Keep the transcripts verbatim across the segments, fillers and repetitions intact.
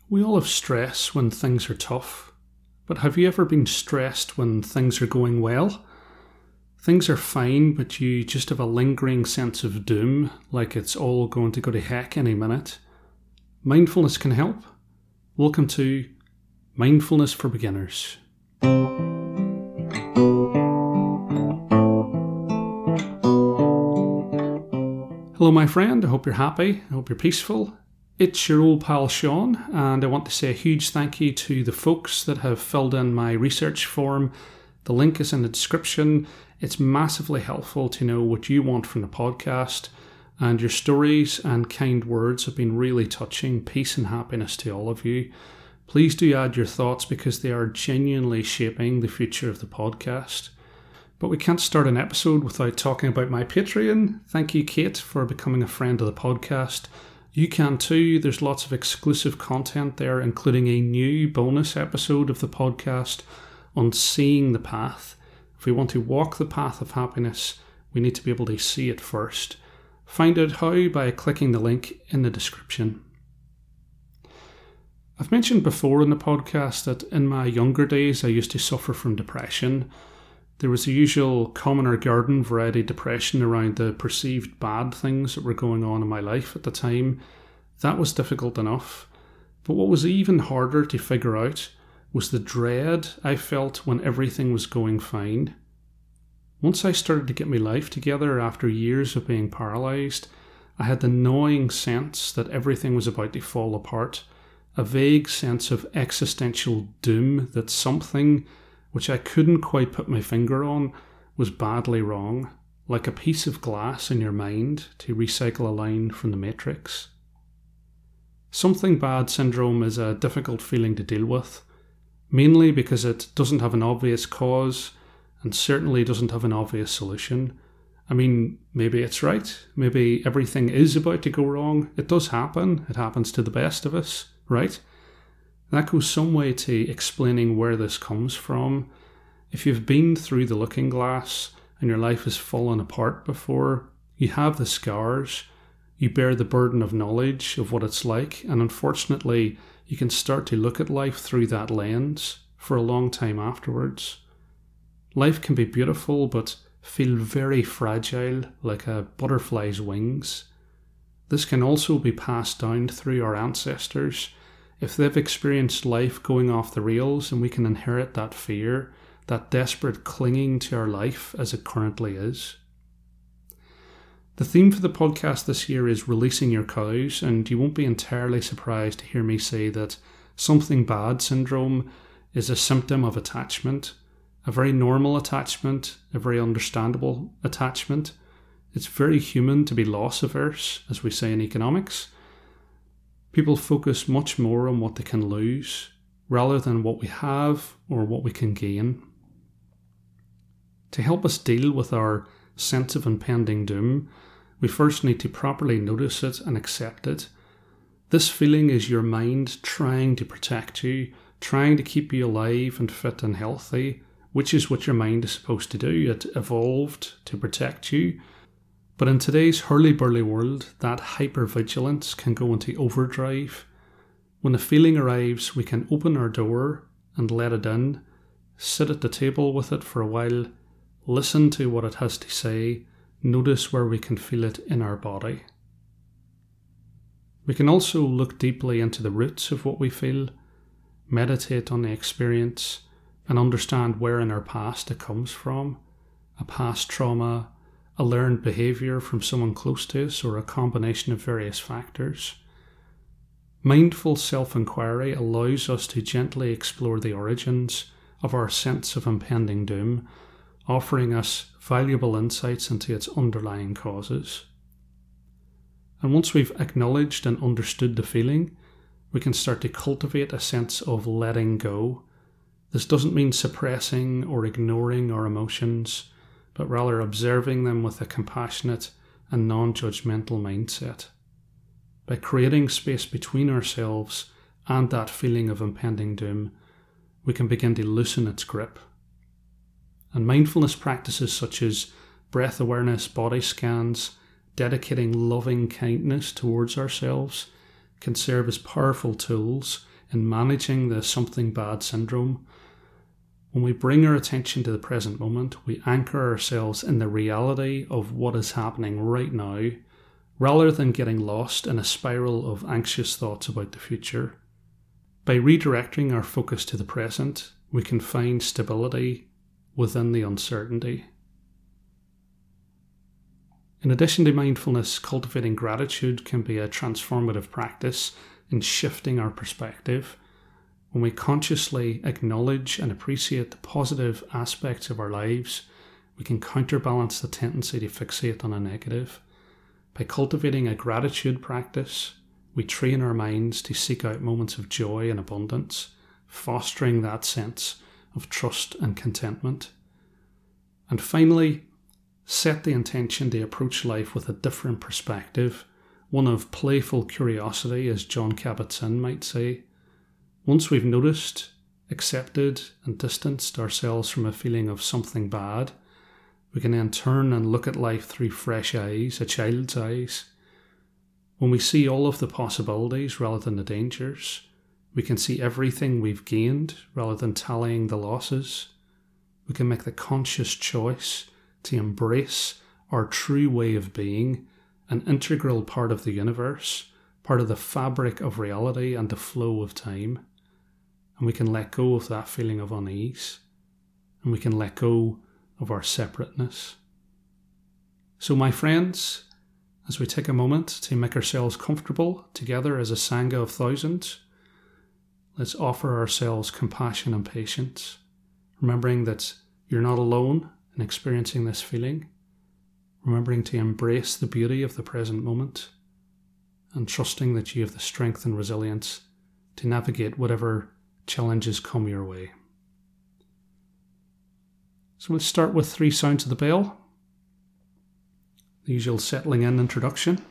We all have stress when things are tough, but have you ever been stressed when things are going well? Things are fine, but you just have a lingering sense of doom, like it's all going to go to heck any minute. Mindfulness can help. Welcome to Mindfulness for Beginners. Hello my friend, I hope you're happy, I hope you're peaceful. It's your old pal Sean, and I want to say a huge thank you to the folks that have filled in my research form. The link is in the description. It's massively helpful to know what you want from the podcast, and your stories and kind words have been really touching. Peace and happiness to all of you. Please do add your thoughts because they are genuinely shaping the future of the podcast. But we can't start an episode without talking about my Patreon. Thank you, Kate, for becoming a friend of the podcast. You can too. There's lots of exclusive content there, including a new bonus episode of the podcast on seeing the path. If we want to walk the path of happiness, we need to be able to see it first. Find out how by clicking the link in the description. I've mentioned before in the podcast that in my younger days I used to suffer from depression. There was the usual common or garden variety depression around the perceived bad things that were going on in my life at the time. That was difficult enough. But what was even harder to figure out was the dread I felt when everything was going fine. Once I started to get my life together after years of being paralysed, I had the gnawing sense that everything was about to fall apart, a vague sense of existential doom that something, which I couldn't quite put my finger on, was badly wrong, like a piece of glass in your mind, to recycle a line from the Matrix. Something bad syndrome is a difficult feeling to deal with, mainly because it doesn't have an obvious cause and certainly doesn't have an obvious solution. I mean, maybe it's right, maybe everything is about to go wrong. It does happen, it happens to the best of us, right? That goes some way to explaining where this comes from. If you've been through the looking glass and your life has fallen apart before, you have the scars, you bear the burden of knowledge of what it's like, and unfortunately, you can start to look at life through that lens for a long time afterwards. Life can be beautiful, but feel very fragile, like a butterfly's wings. This can also be passed down through our ancestors. If they've experienced life going off the rails, and we can inherit that fear, that desperate clinging to our life as it currently is. The theme for the podcast this year is releasing your cows, and you won't be entirely surprised to hear me say that something bad syndrome is a symptom of attachment, a very normal attachment, a very understandable attachment. It's very human to be loss averse, as we say in economics. People focus much more on what they can lose, rather than what we have or what we can gain. To help us deal with our sense of impending doom, we first need to properly notice it and accept it. This feeling is your mind trying to protect you, trying to keep you alive and fit and healthy, which is what your mind is supposed to do. It evolved to protect you. But in today's hurly-burly world, that hypervigilance can go into overdrive. When the feeling arrives, we can open our door and let it in, sit at the table with it for a while, listen to what it has to say, notice where we can feel it in our body. We can also look deeply into the roots of what we feel, meditate on the experience, and understand where in our past it comes from, a past trauma, a learned behaviour from someone close to us, or a combination of various factors. Mindful self-inquiry allows us to gently explore the origins of our sense of impending doom, offering us valuable insights into its underlying causes. And once we've acknowledged and understood the feeling, we can start to cultivate a sense of letting go. This doesn't mean suppressing or ignoring our emotions, but rather observing them with a compassionate and non-judgmental mindset. By creating space between ourselves and that feeling of impending doom, we can begin to loosen its grip. And mindfulness practices such as breath awareness, body scans, dedicating loving kindness towards ourselves can serve as powerful tools in managing the something bad syndrome. When we bring our attention to the present moment, we anchor ourselves in the reality of what is happening right now, rather than getting lost in a spiral of anxious thoughts about the future. By redirecting our focus to the present, we can find stability within the uncertainty. In addition to mindfulness, cultivating gratitude can be a transformative practice in shifting our perspective. When we consciously acknowledge and appreciate the positive aspects of our lives, we can counterbalance the tendency to fixate on a negative. By cultivating a gratitude practice, we train our minds to seek out moments of joy and abundance, fostering that sense of trust and contentment. And finally, set the intention to approach life with a different perspective, one of playful curiosity, as Jon Kabat-Zinn might say. Once we've noticed, accepted, and distanced ourselves from a feeling of something bad, we can then turn and look at life through fresh eyes, a child's eyes. When we see all of the possibilities rather than the dangers, we can see everything we've gained rather than tallying the losses. We can make the conscious choice to embrace our true way of being, an integral part of the universe, part of the fabric of reality and the flow of time. And we can let go of that feeling of unease, and we can let go of our separateness. So my friends, as we take a moment to make ourselves comfortable together as a Sangha of thousands, let's offer ourselves compassion and patience, remembering that you're not alone in experiencing this feeling, remembering to embrace the beauty of the present moment, and trusting that you have the strength and resilience to navigate whatever challenges come your way. So let's start with three sounds of the bell. The usual settling in introduction.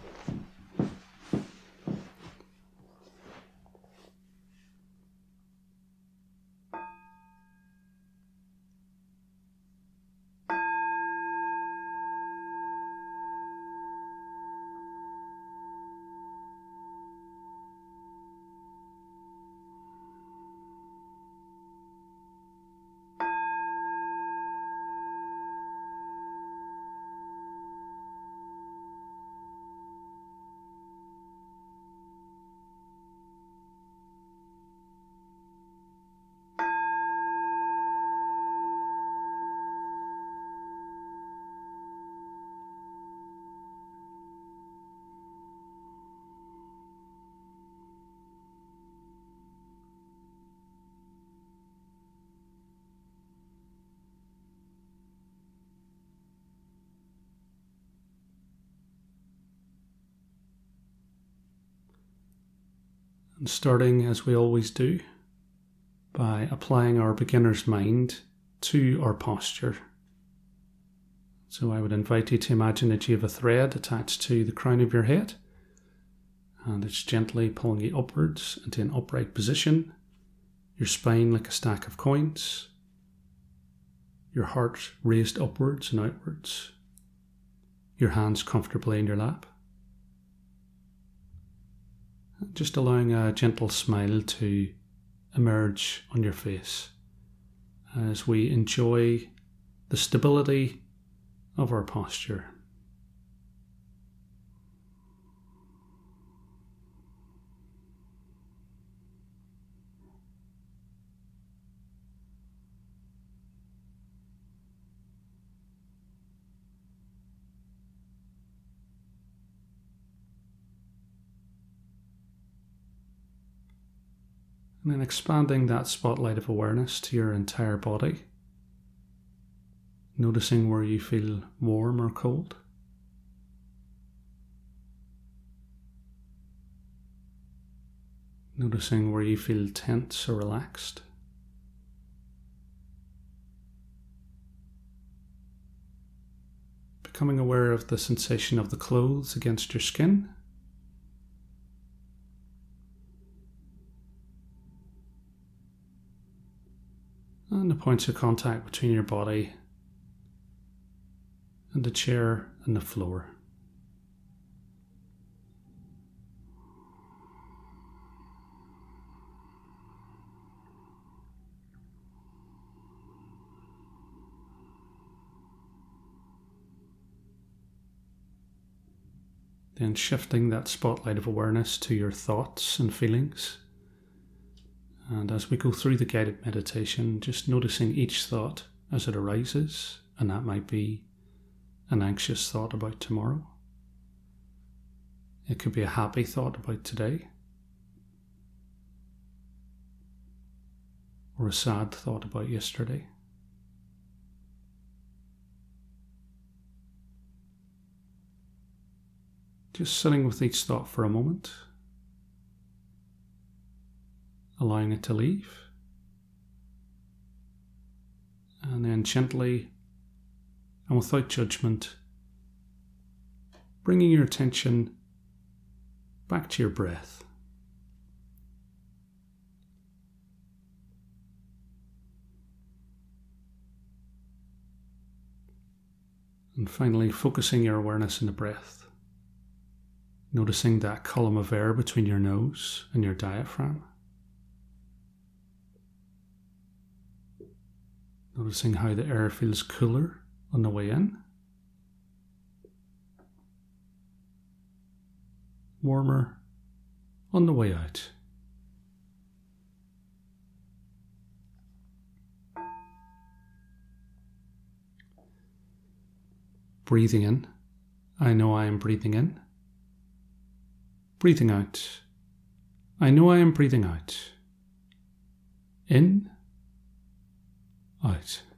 And starting, as we always do, by applying our beginner's mind to our posture. So I would invite you to imagine that you have a thread attached to the crown of your head, and it's gently pulling you upwards into an upright position, your spine like a stack of coins, your heart raised upwards and outwards, your hands comfortably in your lap. Just allowing a gentle smile to emerge on your face as we enjoy the stability of our posture. And then expanding that spotlight of awareness to your entire body, noticing where you feel warm or cold. Noticing where you feel tense or relaxed. Becoming aware of the sensation of the clothes against your skin. And the points of contact between your body and the chair and the floor. Then shifting that spotlight of awareness to your thoughts and feelings. And as we go through the guided meditation, just noticing each thought as it arises, and that might be an anxious thought about tomorrow. It could be a happy thought about today, or a sad thought about yesterday. Just sitting with each thought for a moment, allowing it to leave, and then gently and without judgment, bringing your attention back to your breath. And finally, focusing your awareness in the breath. Noticing that column of air between your nose and your diaphragm. Noticing how the air feels cooler on the way in, warmer on the way out. Breathing in, I know I am breathing in. Breathing out, I know I am breathing out. In, out.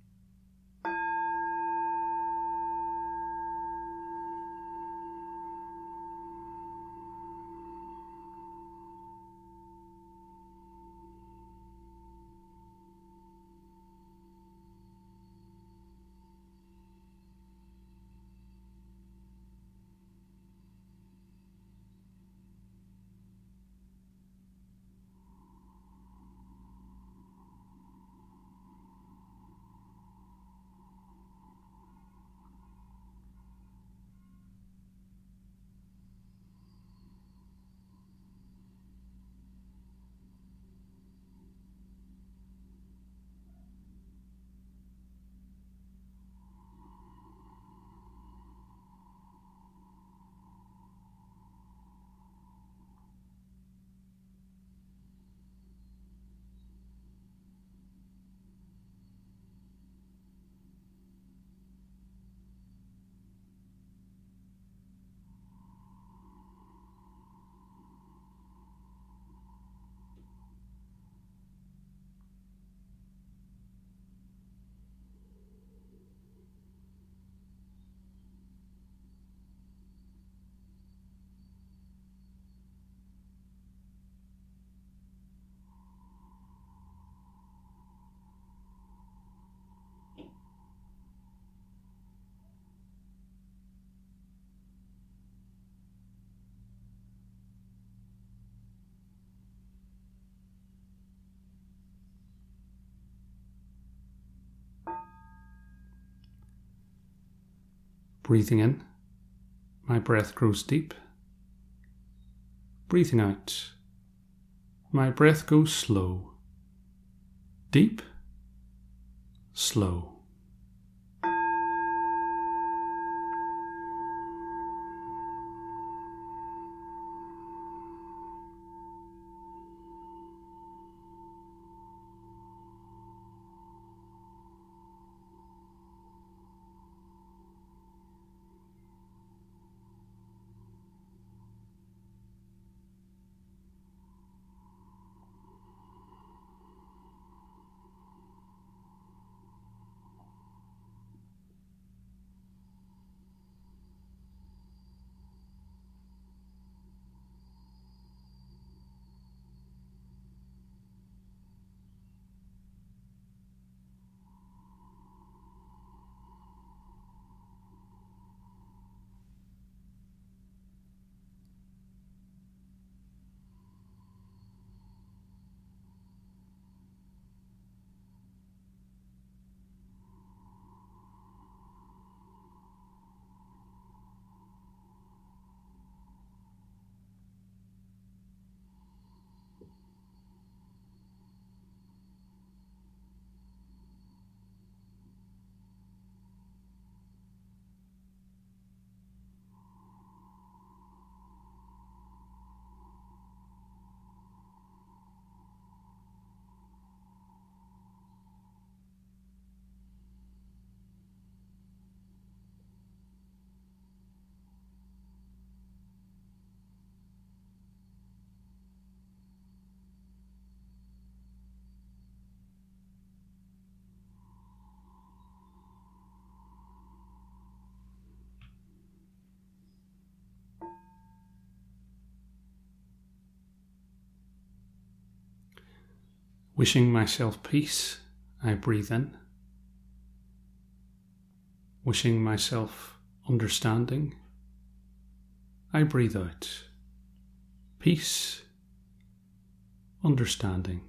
Breathing in, my breath grows deep. Breathing out, my breath goes slow. Deep, slow. Wishing myself peace, I breathe in. Wishing myself understanding, I breathe out. Peace, understanding.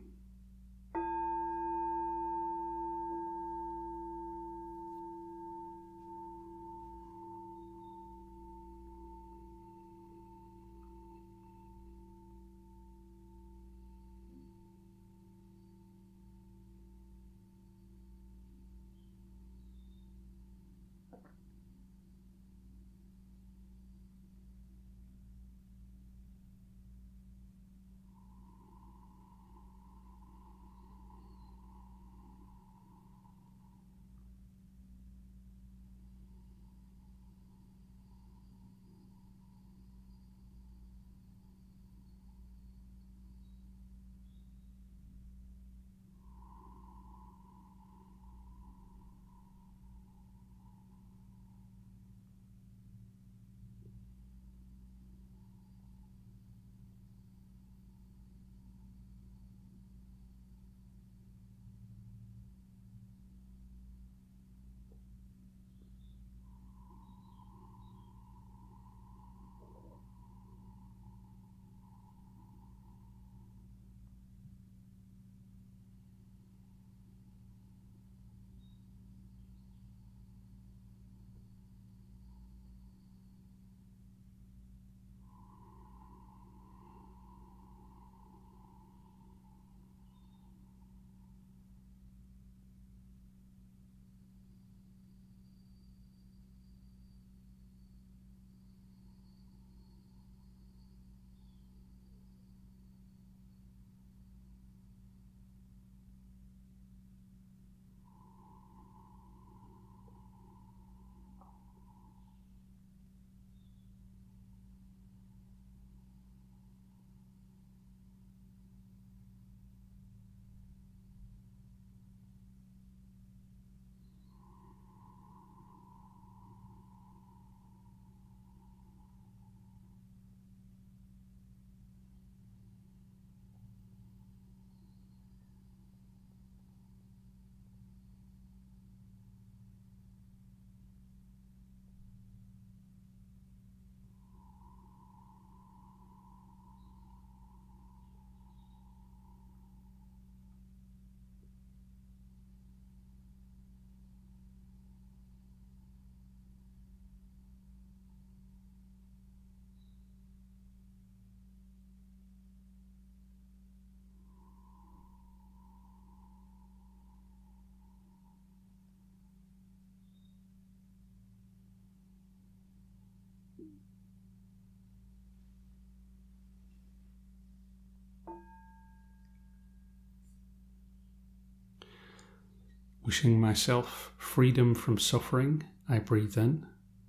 Wishing myself freedom from suffering, I breathe in.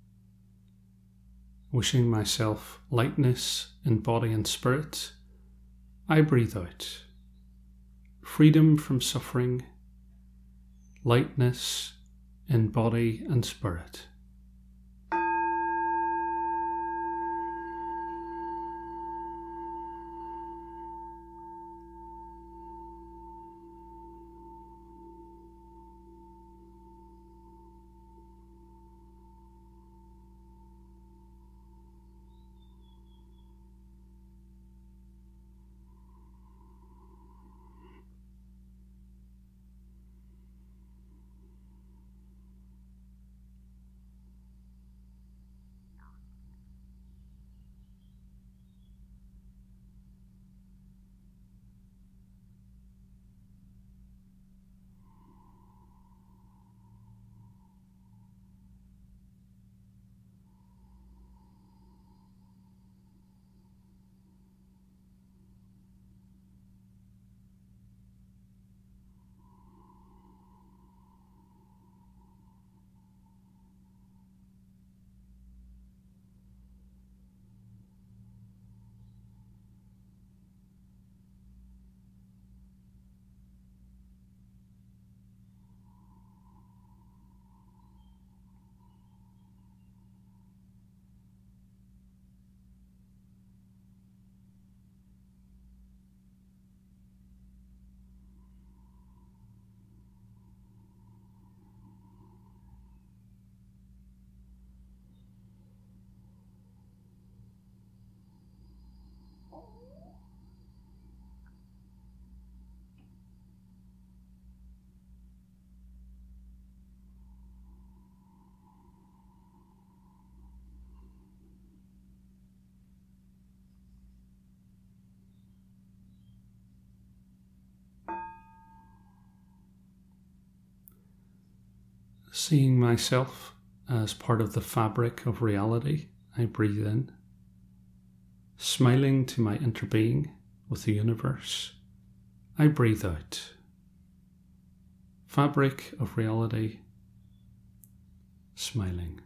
Wishing myself lightness in body and spirit, I breathe out. Freedom from suffering, lightness in body and spirit. Seeing myself as part of the fabric of reality, I breathe in. Smiling to my interbeing with the universe, I breathe out. Fabric of reality, smiling.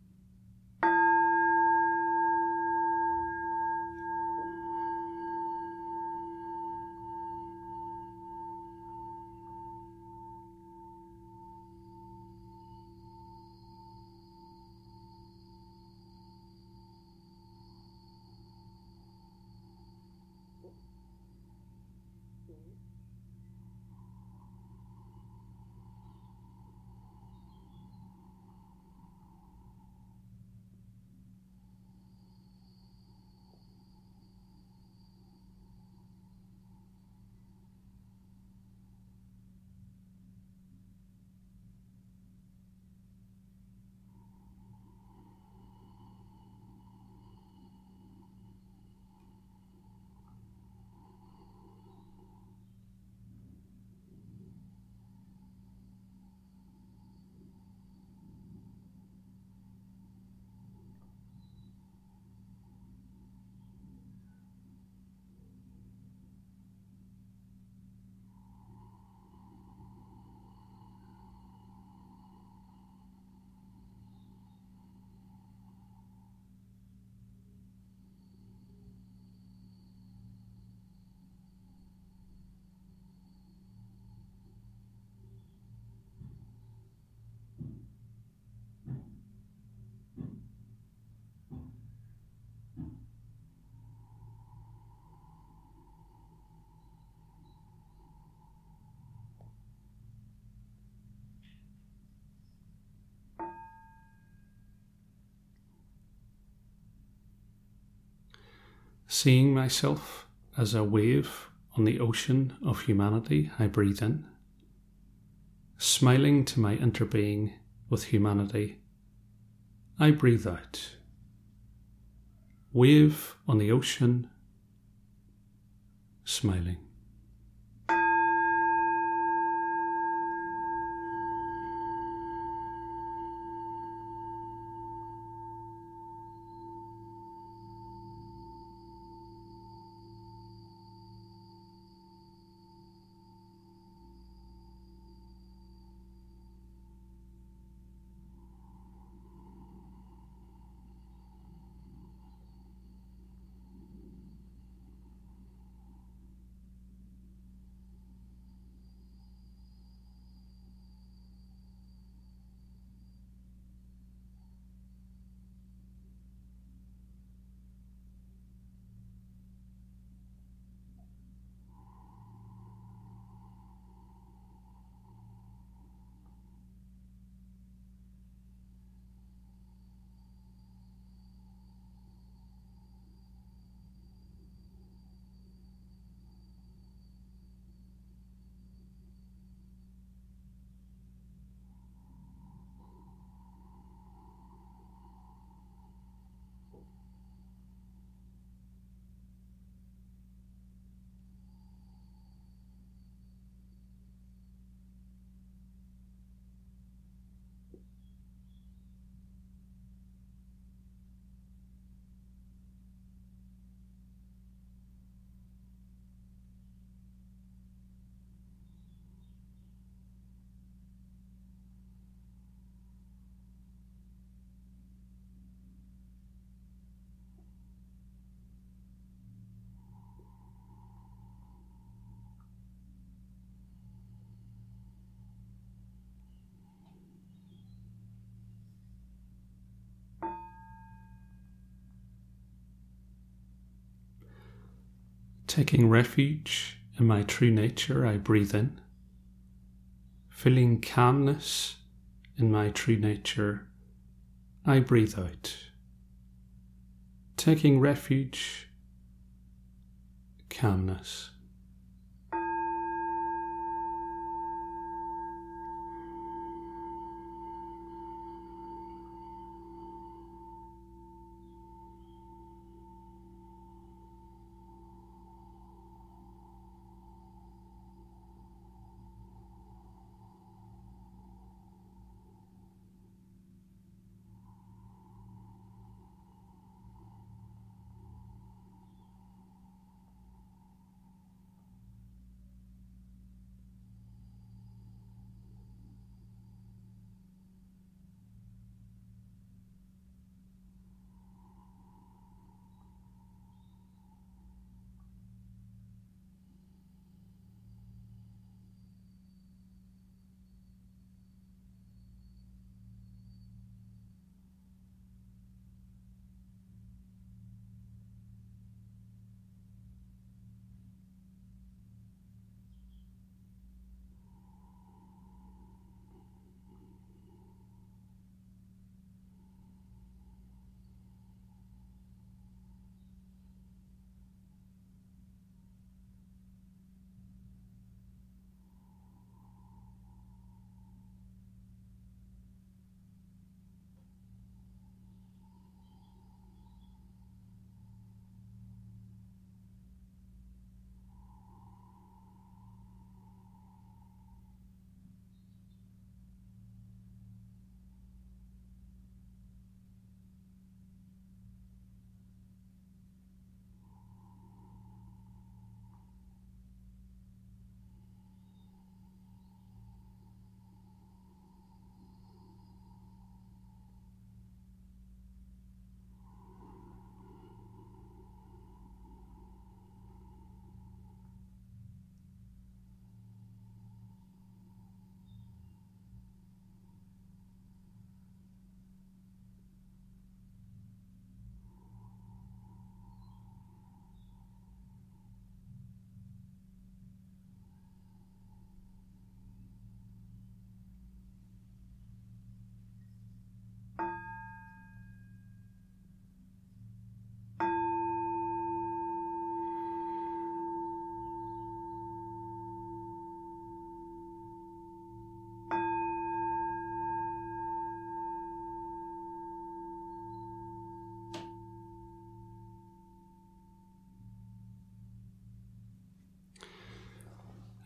Seeing myself as a wave on the ocean of humanity, I breathe in. Smiling to my interbeing with humanity, I breathe out. Wave on the ocean, smiling. Taking refuge in my true nature, I breathe in. Feeling calmness in my true nature, I breathe out. Taking refuge, calmness.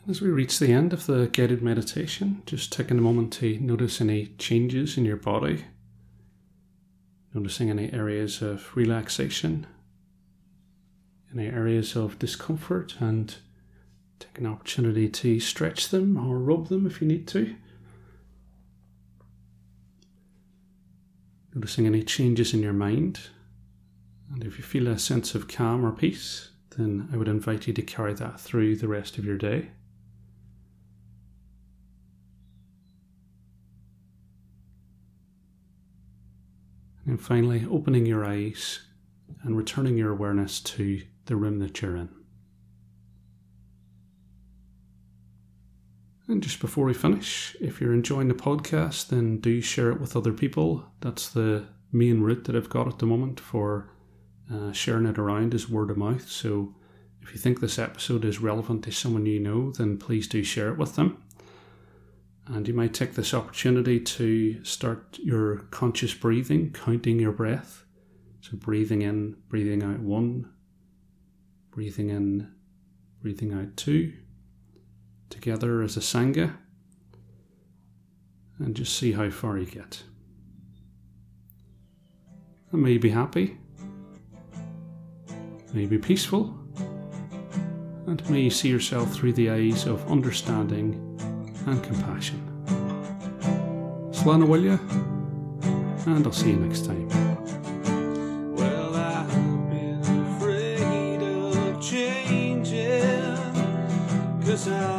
As we reach the end of the guided meditation, just taking a moment to notice any changes in your body, noticing any areas of relaxation, any areas of discomfort, and take an opportunity to stretch them or rub them if you need to. Noticing any changes in your mind, and if you feel a sense of calm or peace, then I would invite you to carry that through the rest of your day. And finally, opening your eyes and returning your awareness to the room that you're in. And just before we finish, if you're enjoying the podcast, then do share it with other people. That's the main route that I've got at the moment for uh, sharing it around, is word of mouth. So if you think this episode is relevant to someone you know, then please do share it with them. And you might take this opportunity to start your conscious breathing, counting your breath. So breathing in, breathing out one, breathing in, breathing out two, together as a Sangha, and just see how far you get. And may you be happy, may you be peaceful, and may you see yourself through the eyes of understanding and compassion. Slán Bhuile, and I'll see you next time. Well, I've been afraid of changing, 'cause I